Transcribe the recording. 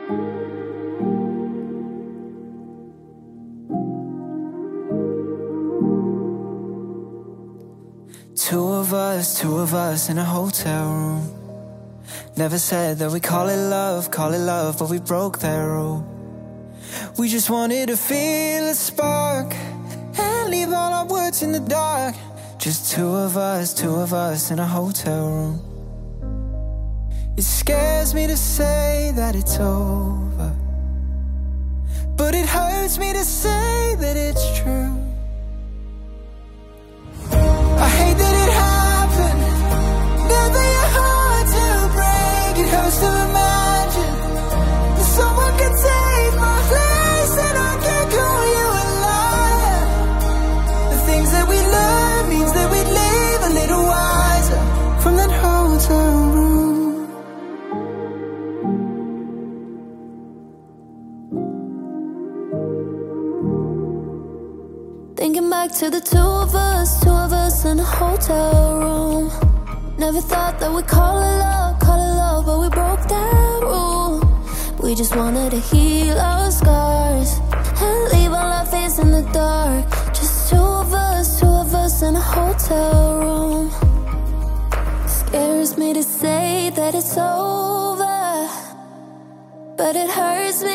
Two of us in a hotel room. Never said that we call it love, but we broke that rule. We just wanted to feel a spark and leave all our words in the dark. Just two of us in a hotel room. It scares me to say that it's over, but it hurts me to say that it's true. I hate that it happened, never your heart to break. It hurts to imagine that someone could take my place and I can't call you a liar. The things that we learn means that we'd leave a little wiser from that hotel room. Thinking back to the two of us in a hotel room. Never thought that we'd call it love, but we broke that rule. We just wanted to heal our scars and leave all our fears in the dark. Just two of us in a hotel room. Scares me to say that it's over, but it hurts me